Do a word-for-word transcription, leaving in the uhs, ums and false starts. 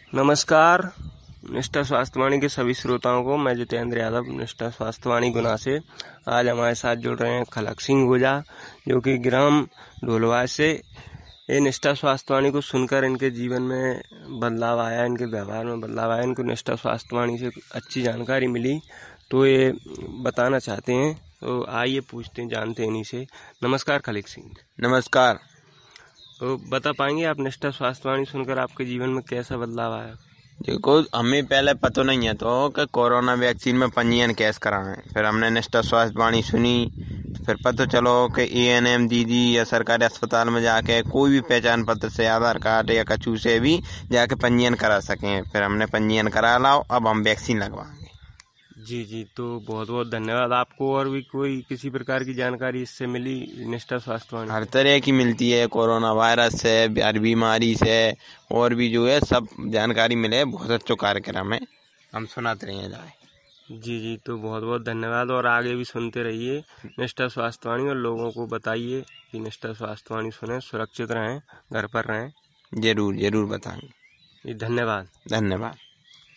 नमस्कार। निष्ठा स्वास्थ्यवाणी के सभी श्रोताओं को मैं जितेंद्र यादव निष्ठा स्वास्थ्यवाणी गुना से। आज हमारे साथ जुड़ रहे हैं खलक सिंह गुजा, जो कि ग्राम ढोलवास से। ये निष्ठा स्वास्थ्यवाणी को सुनकर इनके जीवन में बदलाव आया, इनके व्यवहार में बदलाव आया, इनको निष्ठा स्वास्थ्यवाणी से अच्छी जानकारी मिली, तो ये बताना चाहते हैं। तो आइए पूछते हैं, जानते हैं इन्हीं से। नमस्कार खलक सिंह। नमस्कार। तो बता पाएंगे आप निष्ठा स्वास्थ्यवाणी सुनकर आपके जीवन में कैसा बदलाव आया? देखो, हमें पहले पता नहीं है तो कि कोरोना वैक्सीन में पंजीयन कैसे कराएं। फिर हमने निष्ठा स्वास्थ्यवाणी सुनी, फिर पता चलो कि ए एन एम दीदी या सरकारी अस्पताल में जाके कोई भी पहचान पत्र से, आधार कार्ड या कछु से भी जाके पंजीयन करा सकें। फिर हमने पंजीयन करा लाओ, अब हम वैक्सीन लगवाएंगे। जी जी तो बहुत बहुत धन्यवाद आपको। और भी कोई किसी प्रकार की जानकारी इससे मिली निष्ठा स्वास्थ्यवाणी? हर तरह की मिलती है, कोरोना वायरस से, हर बीमारी से, और भी जो है सब जानकारी मिले। बहुत अच्छा कार्यक्रम है, हम सुनाते रहिए जाए। जी जी तो बहुत बहुत धन्यवाद। और आगे भी सुनते रहिए निष्ठा स्वास्थ्यवाणी, और लोगों को बताइए कि निष्ठा स्वास्थ्यवाणी सुने, सुरक्षित रहें, घर पर रहें। जरूर जरूर बताएंगे। धन्यवाद। धन्यवाद।